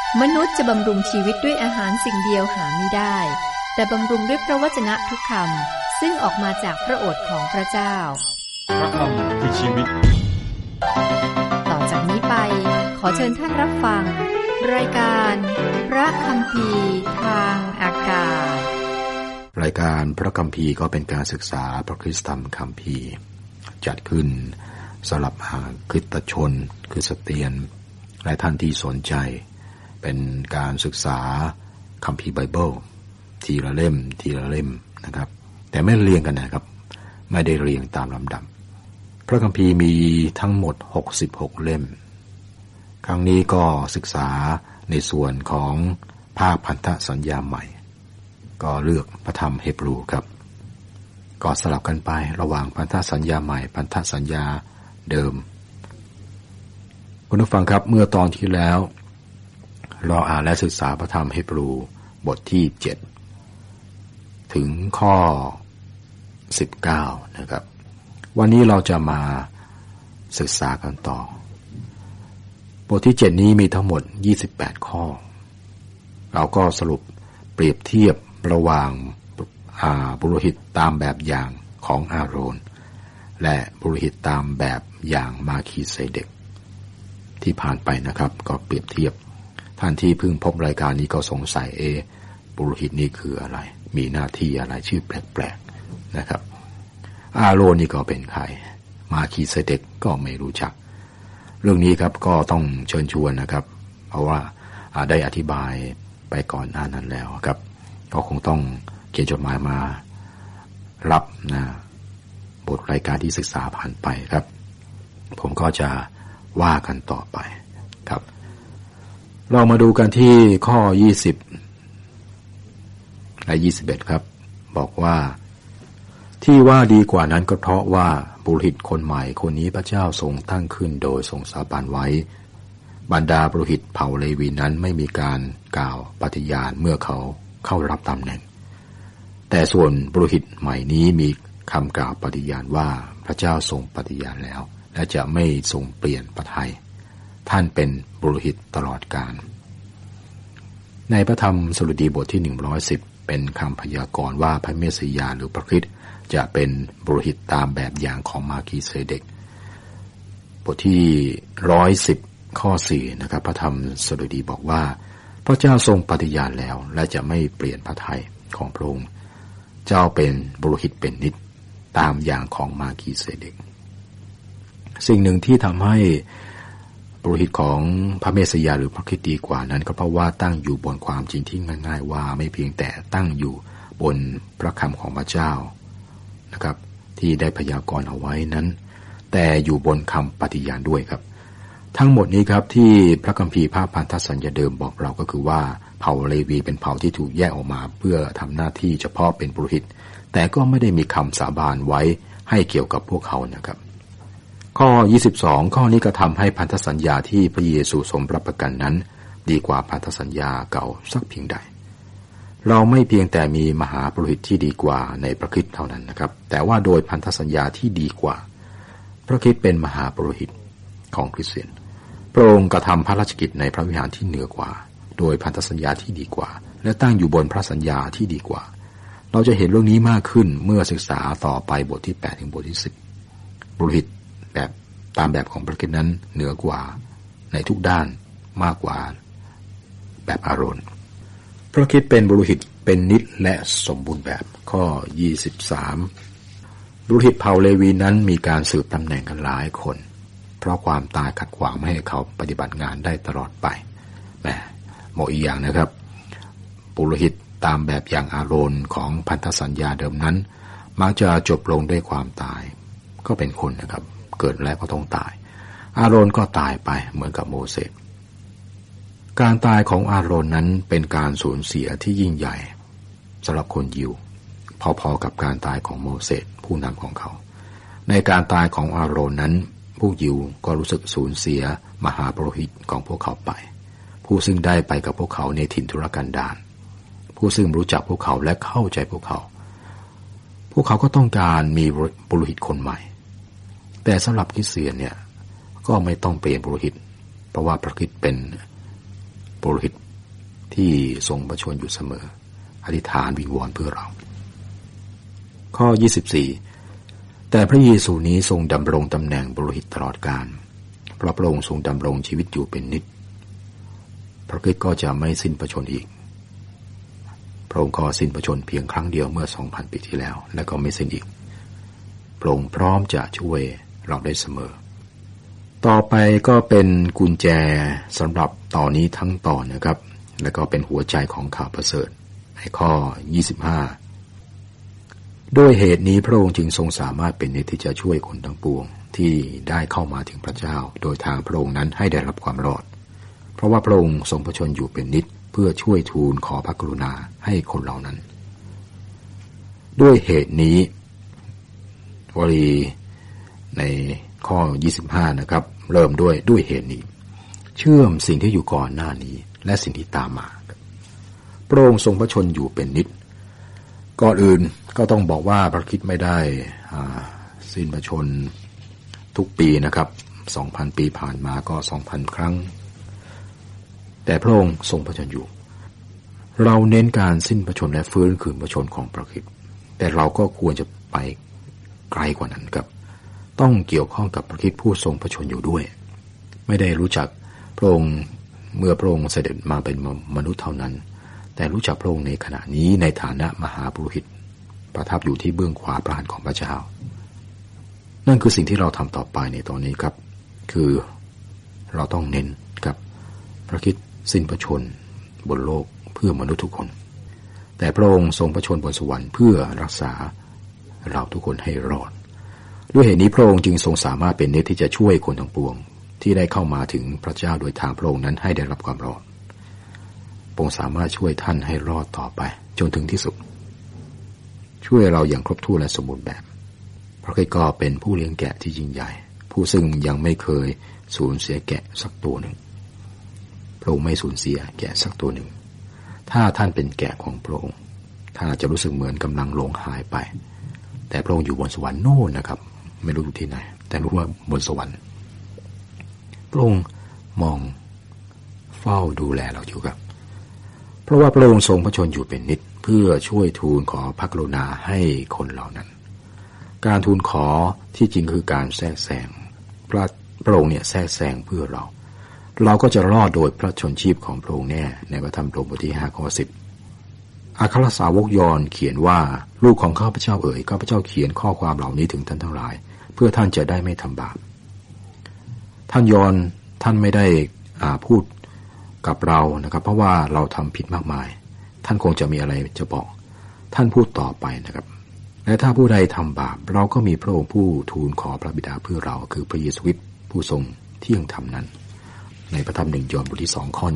มนุษย์จะบำรุงชีวิตด้วยอาหารสิ่งเดียวหาไม่ได้แต่บำรุงด้วยพระวจนะทุกคำซึ่งออกมาจากพระโอษฐ์ของพระเจ้าพระคำคือชีวิตต่อจากนี้ไปขอเชิญท่านรับฟังรายการพระคัมภีร์ทางอากาศรายการพระคัมภีร์ก็เป็นการศึกษาพระคริสตธรรมคัมภีร์จัดขึ้นสำหรับคริสตชนคริสเตียนและท่านที่สนใจเป็นการศึกษาคัมภีร์ไบเบิลทีละเล่มนะครับแต่ไม่เรียงกันนะครับไม่ได้เรียงตามลำดับพระคัมภีร์มีทั้งหมด66เล่มครั้งนี้ก็ศึกษาในส่วนของภาคพันธสัญญาใหม่ก็เลือกพระธรรมฮีบรูครับก็สลับกันไประหว่างพันธสัญญาใหม่พันธสัญญาเดิมคุณผู้ฟังครับเมื่อตอนที่แล้วเราอ่านและศึกษาพระธรรมฮีบรูบทที่7ถึงข้อ19นะครับวันนี้เราจะมาศึกษากันต่อบทที่7นี้มีทั้งหมด28ข้อเราก็สรุปเปรียบเทียบระหว่างปุโรหิตตามแบบอย่างของอาโรนและปุโรหิตตามแบบอย่างมาคีเซเดกที่ผ่านไปนะครับก็เปรียบเทียบท่านที่เพิ่งพบรายการนี้ก็สงสัยปุโรหิตนี่คืออะไรมีหน้าที่อะไรชื่อแปลกๆนะครับอาโรนนี่ก็เป็นใครมาคีเซเดกก็ไม่รู้จักเรื่องนี้ครับก็ต้องเชิญชวนนะครับเพราะว่าได้อธิบายไปก่อนหน้านั้นแล้วครับก็คงต้องเขียนจดหมายมารับนะบทรายการที่ศึกษาผ่านไปครับผมก็จะว่ากันต่อไปครับเรามาดูกันที่ข้อ20และ21ครับบอกว่าที่ว่าดีกว่านั้นก็เพราะว่าปุโรหิตคนใหม่คนนี้พระเจ้าทรงตั้งขึ้นโดยทรงสาบานไว้บรรดาปุโรหิตเผ่าเลวีนั้นไม่มีการกล่าวปฏิญาณเมื่อเขาเข้ารับตำแหน่งแต่ส่วนปุโรหิตใหม่นี้มีคำกล่าวปฏิญาณว่าพระเจ้าทรงปฏิญาณแล้วและจะไม่ทรงเปลี่ยนพระทัยท่านเป็นปุโรหิตตลอดกาลในพระธรรมสดุดีบทที่110เป็นคำพยากรณ์ว่าพระเมสสิยาหรือพระคริสต์จะเป็นปุโรหิตตามแบบอย่างของมาคีเซเดกบทที่110ข้อ4นะครับพระธรรมสดุดีบอกว่าพระเจ้าทรงปฏิญาณแล้วและจะไม่เปลี่ยนพระทัยของพระองค์เจ้าเป็นปุโรหิตเป็นนิจตามอย่างของมาคีเซเดกสิ่งหนึ่งที่ทำให้ปุโรหิตของพระเมสสิยาหรือพระคริสต์ดีกว่านั้นก็เพราะว่าตั้งอยู่บนความจริงที่ง่ายๆว่าไม่เพียงแต่ตั้งอยู่บนพระคำของพระเจ้านะครับที่ได้พยากรณ์เอาไว้นั้นแต่อยู่บนคำปฏิญาณด้วยครับทั้งหมดนี้ครับที่พระคัมภีร์ภาคพันธสัญญาเดิมบอกเราก็คือว่าเผ่าเลวีเป็นเผ่าที่ถูกแยกออกมาเพื่อทำหน้าที่เฉพาะเป็นปุโรหิตแต่ก็ไม่ได้มีคำสาบานไว้ให้เกี่ยวกับพวกเขานะครับข้อ22ข้อนี้ก็ทำให้พันธสัญญาที่พระเยซูทรงรับประกันนั้นดีกว่าพันธสัญญาเก่าสักเพียงใดเราไม่เพียงแต่มีมหาปุโรหิตที่ดีกว่าในพระคริสต์เท่านั้นนะครับแต่ว่าโดยพันธสัญญาที่ดีกว่าพระคริสต์เป็นมหาปุโรหิตของคริสเตียนพระองค์กระทำพระราชกิจในพระวิหารที่เหนือกว่าโดยพันธสัญญาที่ดีกว่าและตั้งอยู่บนพระสัญญาที่ดีกว่าเราจะเห็นเรื่องนี้มากขึ้นเมื่อศึกษาต่อไปบทที่8ถึงบทที่10ปุโรหิตแบบตามแบบของพระคริสต์นั้นเหนือกว่าในทุกด้านมากกว่าแบบอาโรนพระคริสต์เป็นปุโรหิตเป็นนิจและสมบูรณ์แบบข้อ23ปุโรหิตเผ่าเลวีนั้นมีการสืบตำแหน่งกันหลายคนเพราะความตายขัดขวางไม่ให้เขาปฏิบัติงานได้ตลอดไปหมดอีกอย่างนะครับปุโรหิตตามแบบอย่างอาโรนของพันธสัญญาเดิมนั้นมักจะจบลงด้วยความตายก็เป็นคนนะครับเกิดแล้วก็ต้องตายอาโรนก็ตายไปเหมือนกับโมเสสการตายของอาโรนนั้นเป็นการสูญเสียที่ยิ่งใหญ่สำหรับคนยิวพอๆกับการตายของโมเสสผู้นำของเขาในการตายของอาโรนนั้นผู้ยิวก็รู้สึกสูญเสียมหาปุโรหิตของพวกเขาไปผู้ซึ่งได้ไปกับพวกเขาในถิ่นทุรกันดารผู้ซึ่งรู้จักพวกเขาและเข้าใจพวกเขาก็ต้องการมีปุโรหิตคนใหม่แต่สำหรับคริสเตียนเนี่ยก็ไม่ต้องเปลี่ยนปุโรหิตเพราะว่าพระคริสต์เป็นปุโรหิตที่ทรงพระชนอยู่เสมออธิษฐานวิงวอนเพื่อเราข้อ24แต่พระเยซูนี้ทรงดำรงตำแหน่งปุโรหิตตลอดกาลเพราะพระองค์ทรงดำรงชีวิตอยู่เป็นนิจพระคริสต์ก็จะไม่สิ้นพระชนอีกพระองค์ก็สิ้นพระชนเพียงครั้งเดียวเมื่อ 2,000 ปีที่แล้วและก็ไม่สิ้นอีกพระองค์พร้อมจะช่วยเราได้เสมอต่อไปก็เป็นกุญแจสำหรับตอนนี้ทั้งตอนนะครับและก็เป็นหัวใจของข่าวประเสริฐในข้อ25ด้วยเหตุนี้พระองค์จึงทรงสามารถเป็นนิจที่จะช่วยคนทั้งปวงที่ได้เข้ามาถึงพระเจ้าโดยทางพระองค์นั้นให้ได้รับความรอดเพราะว่าพระองค์ทรงพระชนอยู่เป็นนิจเพื่อช่วยทูลขอพระกรุณาให้คนเหล่านั้นด้วยเหตุนี้วลีในข้อ25นะครับเริ่มด้วยเหตุนี้เชื่อมสิ่งที่อยู่ก่อนหน้านี้และสิ่งที่ตามมาพระองค์ทรงพระชนอยู่เป็นนิจก่อนอื่นก็ต้องบอกว่าพระคริสต์ไม่ได้สิ้นพระชนทุกปีนะครับ 2,000 ปีผ่านมาก็ 2,000 ครั้งแต่พระองค์ทรงพระชนอยู่เราเน้นการสิ้นพระชนและฟื้นคืนพระชนของพระคริสต์แต่เราก็ควรจะไปไกลกว่านั้นครับต้องเกี่ยวข้องกับพระคริสต์ผู้ทรงพระชนอยู่ด้วยไม่ได้รู้จักพระองค์เมื่อพระองค์เสด็จมาเป็นมนุษย์เท่านั้นแต่รู้จักพระองค์ในขณะนี้ในฐานะมหาปุโรหิตประทับอยู่ที่เบื้องขวาพระหัตถ์ของพระเจ้านั่นคือสิ่งที่เราทำต่อไปในตอนนี้ครับคือเราต้องเน้นกับพระคริสต์สิ้นพระชนบนโลกเพื่อมนุษย์ทุกคนแต่พระองค์ทรงพระชนบนสวรรค์เพื่อรักษาเราทุกคนให้รอดด้วยเหตุนี้พระองค์จึงทรงสามารถเป็นนิจที่จะช่วยคนทั้งปวงที่ได้เข้ามาถึงพระเจ้าโดยทางพระองค์นั้นให้ได้รับความรอดพระองค์สามารถช่วยท่านให้รอดต่อไปจนถึงที่สุดช่วยเราอย่างครบถ้วนและสมบูรณ์แบบพระคริสต์ก็เป็นผู้เลี้ยงแกะที่ยิ่งใหญ่ผู้ซึ่งยังไม่เคยสูญเสียแกะสักตัวหนึ่งพระองค์ไม่สูญเสียแกะสักตัวหนึ่งถ้าท่านเป็นแกะของพระองค์ท่านอาจจะรู้สึกเหมือนกำลังหลงหายไปแต่พระองค์อยู่บนสวรรค์โน่นนะครับไม่รู้อยู่ที่ไหนแต่รู้ว่าบนสวรรค์พระองค์มองเฝ้าดูแลเราอยู่ครับเพราะว่าพระองค์ทรงพระชนอยู่เป็นนิจเพื่อช่วยทูลขอพระกรุณาให้คนเหล่านั้นการทูลขอที่จริงคือการแทรกแซงพระองค์เนี่ยแทรกแซงเพื่อเราก็จะรอดโดยพระชนชีพของพระองค์แน่ในพระธรรมโรมบทที่5ข้อ10อัครสาวกยอห์นเขียนว่าลูกของข้าพเจ้าเอ๋ยข้าพเจ้าเขียนข้อความเหล่านี้ถึงท่านทั้งหลายเพื่อท่านจะได้ไม่ทำบาปท่านยอห์นท่านไม่ได้พูดกับเรานะครับเพราะว่าเราทำผิดมากมายท่านคงจะมีอะไรจะบอกท่านพูดต่อไปนะครับและถ้าผู้ใดทำบาปเราก็มีพระองค์ผู้ทูลขอพระบิดาเพื่อเราคือพระเยซูคริสต์ผู้ทรงเที่ยงธรรมนั้นในพระธรรม1 ยอห์นบทที่2ข้อ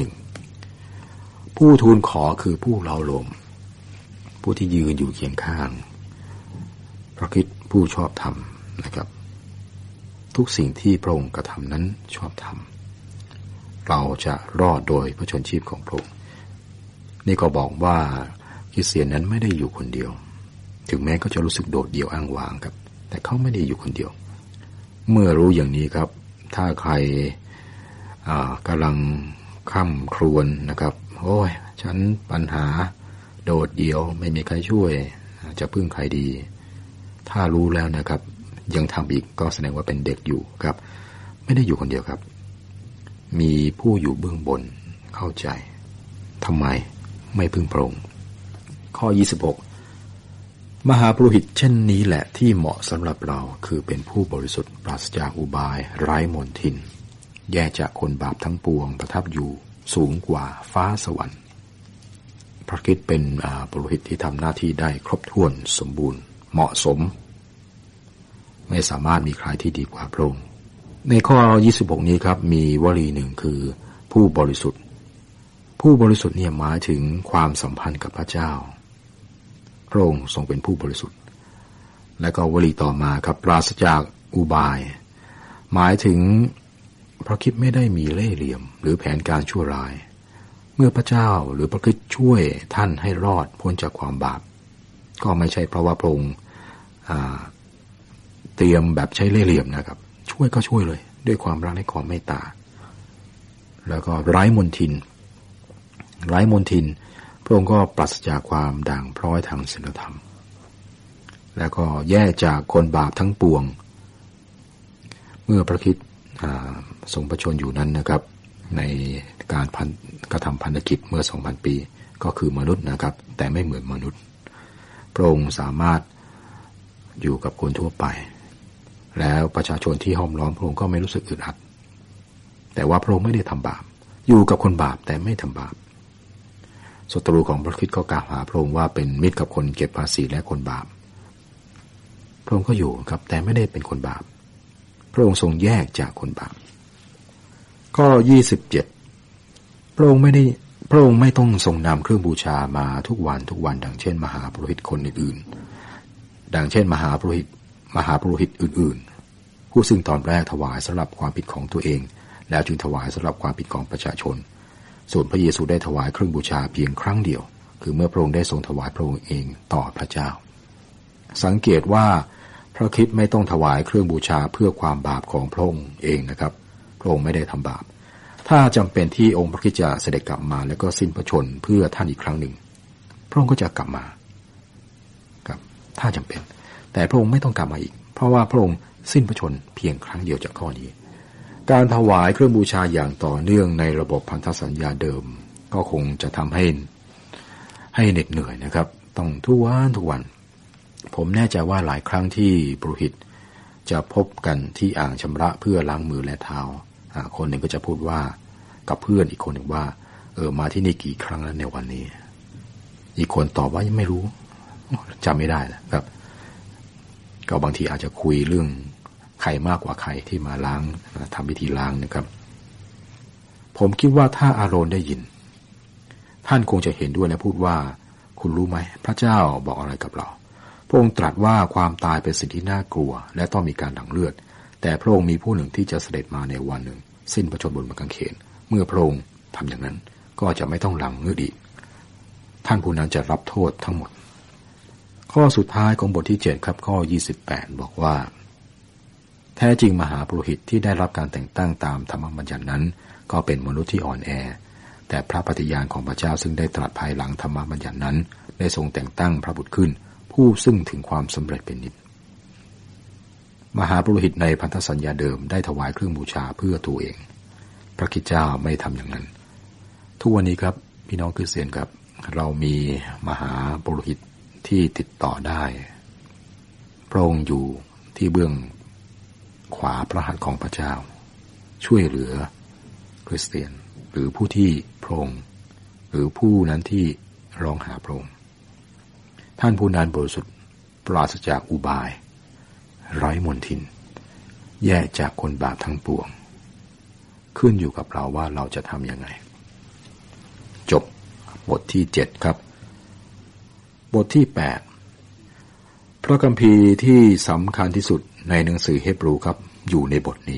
1ผู้ทูลขอคือผู้เล้าโลมผู้ที่ยืนอยู่เคียงข้างพระคริสต์ผู้ชอบธรรมนะครับทุกสิ่งที่พระองค์กระทำนั้นชอบธรรมเราจะรอดโดยพระชนชีพของพระองค์นี่ก็บอกว่าคริสเตียนนั้นไม่ได้อยู่คนเดียวถึงแม้ก็จะรู้สึกโดดเดี่ยวอ้างว้างครับแต่เขาไม่ได้อยู่คนเดียวเมื่อรู้อย่างนี้ครับถ้าใครกำลังค่ำครวญนะครับโอ้ยฉันปัญหาโดดเดี่ยวไม่มีใครช่วยจะพึ่งใครดีถ้ารู้แล้วนะครับยังทำอีกก็แสดงว่าเป็นเด็กอยู่ครับไม่ได้อยู่คนเดียวครับมีผู้อยู่เบื้องบนเข้าใจทำไมไม่พึ่งพระองค์ข้อ26มหาปุโรหิตเช่นนี้แหละที่เหมาะสำหรับเราคือเป็นผู้บริสุทธิ์ปราศจากอุบายไร้มนทินแยกจากคนบาปทั้งปวงประทับอยู่สูงกว่าฟ้าสวรรค์พระคริสต์เป็นปุโรหิตที่ทำหน้าที่ได้ครบถ้วนสมบูรณ์เหมาะสมไม่สามารถมีใครที่ดีกว่าพระองค์ในข้อ26นี้ครับมีวลีหนึ่งคือผู้บริสุทธิ์ผู้บริสุทธิ์เนี่ยหมายถึงความสัมพันธ์กับพระเจ้าพระองค์ทรงเป็นผู้บริสุทธิ์และก็วลีต่อมาครับปราศจากอุบายหมายถึงพระคริสต์ไม่ได้มีเล่ห์เหลี่ยมหรือแผนการชั่วร้ายเมื่อพระเจ้าหรือพระคริสต์ช่วยท่านให้รอดพ้นจากความบาปก็ไม่ใช่เพราะว่าพระองค์เตรียมแบบใช้เล่ห์เหลี่ยมนะครับช่วยก็ช่วยเลยด้วยความรักและความเมตตาแล้วก็ไร้มนทินไร้มนทินพระองค์ก็ปราศจากความด่างพร้อยทางศีลธรรมแล้วก็แยกจากคนบาปทั้งปวงเมื่อพระคริสต์ทรงประชวรอยู่นั้นนะครับในการกระทำพันธกิจเมื่อ 2,000 ปีก็คือมนุษย์นะครับแต่ไม่เหมือนมนุษย์พระองค์สามารถอยู่กับคนทั่วไปแล้วประชาชนที่ห้อมล้อมพระองค์ก็ไม่รู้สึกอึดอัดแต่ว่าพระองค์ไม่ได้ทำบาปอยู่กับคนบาปแต่ไม่ทำบาปศัตรูของพระคริสต์ก็กล่าวหาพระองค์ว่าเป็นมิตรกับคนเก็บภาษีและคนบาปพระองค์ก็อยู่ครับแต่ไม่ได้เป็นคนบาปพระองค์ทรงแยกจากคนบาปข้อ27พระองค์ไม่ต้องทรงนำเครื่องบูชามาทุกวันดังเช่นมหาปุโรหิตคนอื่นๆดังเช่นมหาปุโรหิตอื่นๆผู้ซึ่งตอนแรกถวายสำหรับความผิดของตัวเองแล้วจึงถวายสำหรับความผิดของประชาชนส่วนพระเยซูได้ถวายเครื่องบูชาเพียงครั้งเดียวคือเมื่อพระองค์ได้ทรงถวายพระองค์เองต่อพระเจ้าสังเกตว่าพระคริสต์ไม่ต้องถวายเครื่องบูชาเพื่อความบาปของพระองค์เองนะครับพระองค์ไม่ได้ทำบาปถ้าจำเป็นที่องค์พระคริสต์จะเสด็จกลับมาแล้วก็สิ้นพระชนเพื่อท่านอีกครั้งหนึ่งพระองค์ก็จะกลับมาครับถ้าจำเป็นแต่พระองค์ไม่ต้องกลับมาอีกเพราะว่าพระองค์สิ้นพระชนเพียงครั้งเดียวจากข้อนี้การถวายเครื่องบูชาอย่างต่อเนื่องในระบบพันธสัญญาเดิมก็คงจะทำให้เหน็ดเหนื่อยนะครับต้องทุกวันผมแน่ใจว่าหลายครั้งที่ปุโรหิตจะพบกันที่อ่างชำระเพื่อล้างมือและเท้าคนหนึ่งก็จะพูดว่ากับเพื่อนอีกคนหนึ่งว่ามาที่นี่กี่ครั้งแล้วในวันนี้อีกคนตอบว่ายังไม่รู้จำไม่ได้นะครับก็บางทีอาจจะคุยเรื่องใครมากกว่าใครที่มาล้างทำพิธีล้างนะครับผมคิดว่าถ้าอาโรนได้ยินท่านคงจะเห็นด้วยและพูดว่าคุณรู้ไหมพระเจ้าบอกอะไรกับเราพระองค์ตรัสว่าความตายเป็นสิ่งที่น่ากลัวและต้องมีการหลั่งเลือดแต่พระองค์มีผู้หนึ่งที่จะเสด็จมาในวันหนึ่งสิ้นพระชนม์บนไม้กางเขนเมื่อพระองค์ทำอย่างนั้นก็จะไม่ต้องหลั่งเลือดอีกท่านผู้นั้นจะรับโทษทั้งหมดข้อสุดท้ายของบทที่7ครับข้อ28บอกว่าแท้จริงมหาปุโรหิตที่ได้รับการแต่งตั้งตามธรรมบัญญัตินั้นก็เป็นมนุษย์ที่อ่อนแอแต่พระปฏิญาณของพระเจ้าซึ่งได้ตรัสภายหลังธรรมบัญญัตินั้นได้ทรงแต่งตั้งพระบุตรขึ้นผู้ซึ่งถึงความสำเร็จเป็นนิจมหาปุโรหิตในพันธสัญญาเดิมได้ถวายเครื่องบูชาเพื่อตัวเองพระคริสต์เจ้าไม่ทำอย่างนั้นทุกวันนี้ครับพี่น้องคริสเตียนครับเรามีมหาปุโรหิตที่ติดต่อได้พระองค์อยู่ที่เบื้องขวาพระหัตถ์ของพระเจ้าช่วยเหลือคริสเตียนหรือผู้ที่พระองค์หรือผู้นั้นที่ร้องหาพระองค์ท่านผู้นั้นบริสุทธิ์ปราศจากอุบายไร้มนทินแยกจากคนบาปทั้งปวงขึ้นอยู่กับเราว่าเราจะทำยังไงจบบทที่7ครับบทที่8พระคัมภีร์ที่สำคัญที่สุดในหนังสือเฮบรูครับอยู่ในบทนี้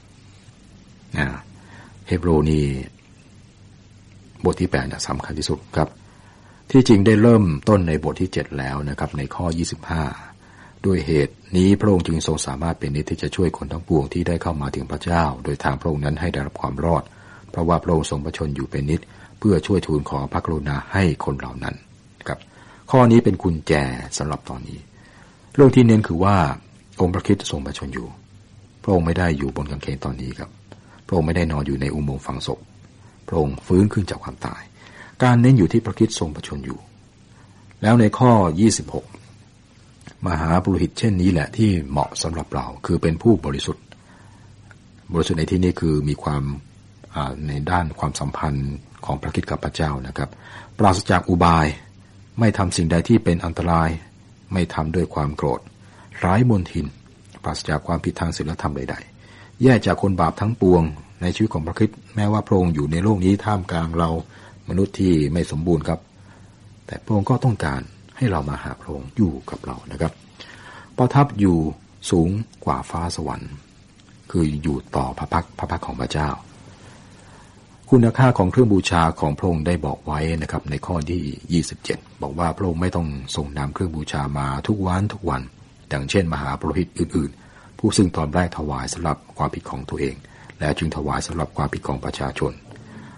เฮบรูนี่บทที่8สำคัญที่สุดครับที่จริงได้เริ่มต้นในบทที่7แล้วนะครับในข้อ25ด้วยเหตุนี้พระองค์จึงทรงสามารถเป็นนิจที่จะช่วยคนทั้งปวงที่ได้เข้ามาถึงพระเจ้าโดยทางพระองค์นั้นให้ได้รับความรอดเพราะว่าพระองค์ทรงประชนอยู่เป็นนิจเพื่อช่วยทูลขอพระกรุณาให้คนเหล่านั้นครับข้อนี้เป็นกุญแจสำหรับตอนนี้เรื่องที่เน้นคือว่าองค์พระคริสต์ทรงประชนอยู่พระองค์ไม่ได้อยู่บนกางเขนตอนนี้ครับพระองค์ไม่ได้นอนอยู่ในอุโมงค์ฝังศพพระองค์ฟื้นขึ้นจากความตายการเน้นอยู่ที่พระคริสต์ทรงประชนอยู่แล้วในข้อ26มหาปุโรหิตเช่นนี้แหละที่เหมาะสำหรับเราคือเป็นผู้บริสุทธิ์ในที่นี้คือมีความในด้านความสัมพันธ์ของพระคริสต์กับพระเจ้านะครับปราศจากอุบายไม่ทำสิ่งใดที่เป็นอันตรายไม่ทำด้วยความโกรธไร้มนทินปราศจากความผิดทางศีลธรรมใดๆแยกจากคนบาปทั้งปวงในชีวิตของพระคริสต์แม้ว่าพระองค์อยู่ในโลกนี้ท่ามกลางเรามนุษย์ที่ไม่สมบูรณ์ครับแต่พระองค์ก็ต้องการให้เรามาหาพระองค์อยู่กับเรานะครับประทับอยู่สูงกว่าฟ้าสวรรค์คืออยู่ต่อพระพักของพระเจ้าคุณค่าของเครื่องบูชาของพระองค์ได้บอกไว้นะครับในข้อที่27บอกว่าพระองค์ไม่ต้องส่งนำเครื่องบูชามาทุกวันดังเช่นมหาปุโรหิตอื่นๆผู้ซึ่งตอนแรกถวายสำหรับความผิดของตัวเองและจึงถวายสำหรับความผิดของประชาชน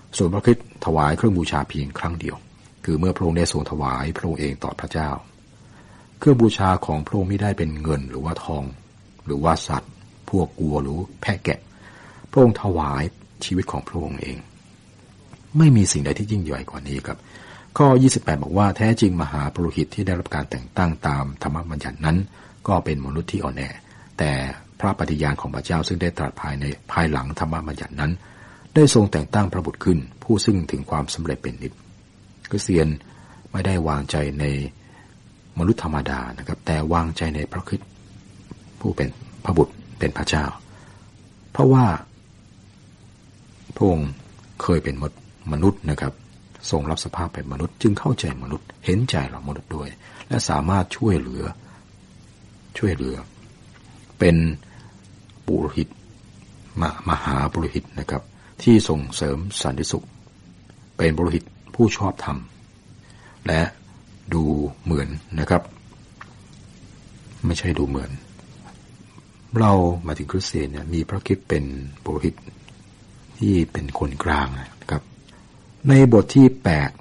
ส่วนพระคริสต์ถวายเครื่องบูชาเพียงครั้งเดียวคือเมื่อพระองค์ได้ทรงถวายพระองค์เองต่อพระเจ้าเครื่องบูชาของพระองค์ไม่ได้เป็นเงินหรือว่าทองหรือว่าสัตว์พวกวัวหรือแพะแกะพระองค์ถวายชีวิตของพระองค์เองไม่มีสิ่งใดที่ยิ่งใหญ่กว่านี้ครับข้อ28บอกว่าแท้จริงมหาปุโรหิตที่ได้รับการแต่งตั้งตามธรรมบัญญัตินั้นก็เป็นมนุษย์ที่อ่อนแอแต่พระปฏิญาณของพระเจ้าซึ่งได้ตรัสภายหลังธรรมบัญญัตินั้นได้ทรงแต่งตั้งพระบุตรขึ้นผู้ซึ่งถึงความสำเร็จเป็นนิจคริสเตียนไม่ได้วางใจในมนุษย์ธรรมดานะครับแต่วางใจในพระคริสต์ผู้เป็นพระบุตรเป็นพระเจ้าเพราะว่าพระองค์เคยเป็นมนุษย์นะครับทรงรับสภาพเป็นมนุษย์จึงเข้าใจมนุษย์เห็นใจเรามนุษย์ด้วยและสามารถช่วยเหลือเป็นปุโรหิตมหาปุโรหิตนะครับที่ส่งเสริมสันติสุขเป็นปุโรหิตผู้ชอบธรรมและดูเหมือนนะครับไม่ใช่ดูเหมือนเรามาถึงคริสเตียนเนี่ยมีพระคริสต์เป็นปุโรหิตที่เป็นคนกลางนะครับในบทที่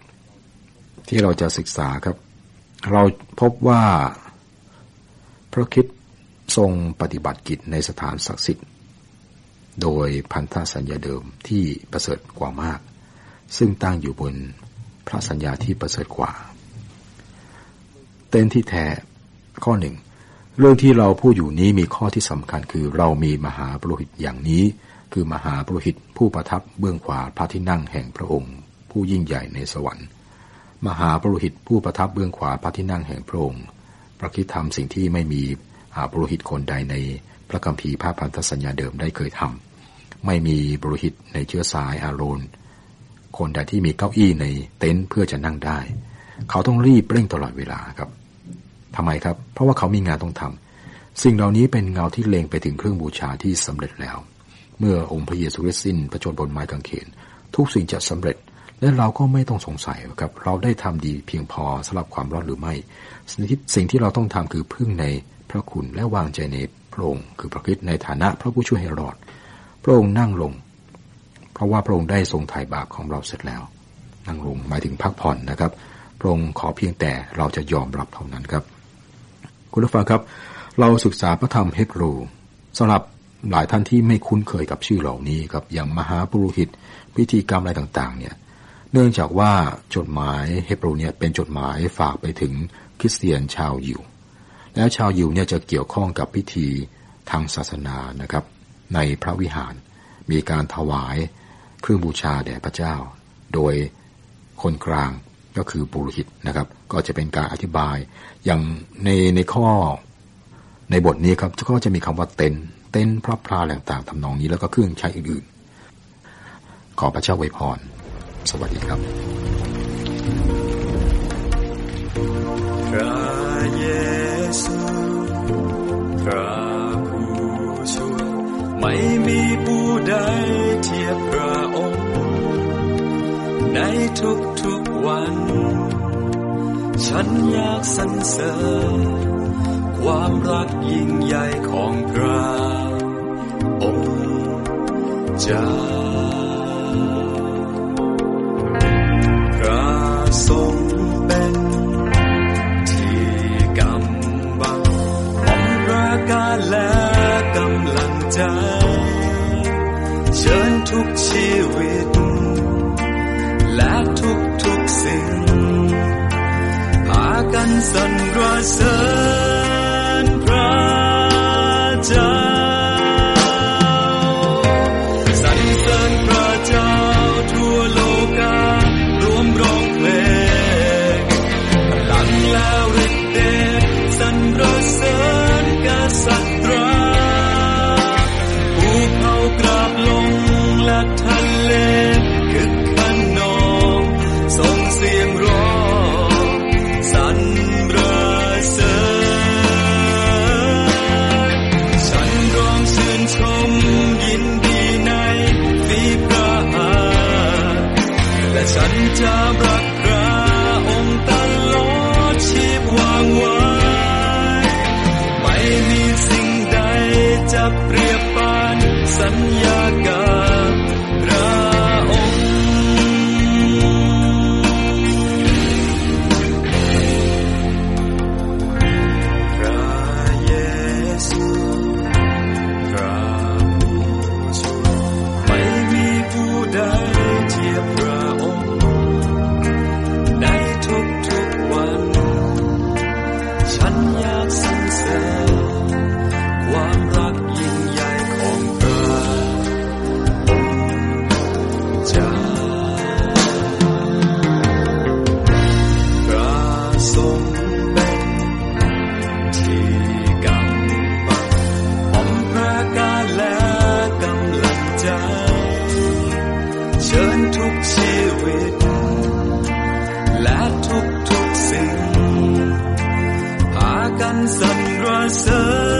8ที่เราจะศึกษาครับเราพบว่าพระคริสต์ทรงปฏิบัติกิจในสถานศักดิ์สิทธิ์โดยพันธสัญญาเดิมที่ประเสริฐกว่ามากซึ่งตั้งอยู่บนพระสัญญาที่ประเสริฐกว่าเต็นที่แท้ข้อหนึ่งเรื่องที่เราพูดอยู่นี้มีข้อที่สำคัญคือเรามีมหาปุโรหิตอย่างนี้คือมหาปุโรหิตผู้ประทับเบื้องขวาพระที่นั่งแห่งพระองค์ผู้ยิ่งใหญ่ในสวรรค์มหาปุโรหิตผู้ประทับเบื้องขวาพระที่นั่งแห่งพระองค์พระคริสต์ทำสิ่งที่ไม่มีปุโรหิตคนใดในพระคัมภีร์พระพันธสัญญาเดิมได้เคยทำไม่มีปุโรหิตในเชื้อสายอาโรนคนใดที่มีเก้าอี้ในเต็นท์เพื่อจะนั่งได้เขาต้องรีบเร่งตลอดเวลาครับทำไมครับเพราะว่าเขามีงานต้องทำสิ่งเหล่านี้เป็นเงาที่เล็งไปถึงเครื่องบูชาที่สำเร็จแล้วเมื่อองค์พระเยซูคริสต์สิ้นพระชนม์บนไม้กางเขนทุกสิ่งจะสำเร็จและเราก็ไม่ต้องสงสัยครับเราได้ทำดีเพียงพอสำหรับความรอดหรือไม่สิ่งที่เราต้องทำคือพึ่งในพระคุณและวางใจในพระองค์คือพระคริสต์ในฐานะพระผู้ช่วยให้รอดพระองค์นั่งลงเพราะว่าพระองค์ได้ทรงไถ่บาปของเราเสร็จแล้วนั่งลงหมายถึงพักผ่อนนะครับพระองค์ขอเพียงแต่เราจะยอมรับเท่านั้นครับคุณผู้ฟังครับเราศึกษาพระธรรมเฮบรูสำหรับหลายท่านที่ไม่คุ้นเคยกับชื่อเหล่านี้ครับอย่างมหาปุโรหิตพิธีกรรมอะไรต่างๆเนี่ยเนื่องจากว่าจดหมายเฮบรูเนี่ยเป็นจดหมายฝากไปถึงคริสเตียนชาวยิวและชาวยิวเนี่ยจะเกี่ยวข้องกับพิธีทางศาสนานะครับในพระวิหารมีการถวายเครื่องบูชาแด่พระเจ้าโดยคนกลางก็คือปุโรหิตนะครับก็จะเป็นการอธิบายอย่างในข้อในบทนี้ครับก็จะมีคำว่าเต็นท์พระพลาต่างๆทำนองนี้แล้วก็เครื่องใช้อื่นๆขอพระเจ้าอวยพรสวัสดีครับพระเยซูพระผู้ช่วยไม่มีผู้ใดเทียบพระองค์ในทุกๆวันฉันอยากสรรเสริญความรักยิ่งใหญ่ของพระองค์เจ้าพระทรงเป็นที่กำบังของประการและกำลังใจเชิญทุกชีวิตและทุกสิ่งพากันสรรเสริญพระเจ้าสรรเสริญพระเจ้าทั่วโลการวมร้องเพลงพลังและฤทธิ์เดชสรรเสริญกษัตริย์ภูเขากราบลงและทะเลคึกคันนองส่งเสียงร้องสรรเสริญฉันร้องชื่นชมยินดีในฝีพระหัตถ์และฉันจะรักพระองค์ตลอดชีพวางไว้ไม่มีสิ่งใดจะเปรียบปานสัญญากับพระองค์เชิญทุกชีวิตและทุกสิ่งพากันสรรเสริญ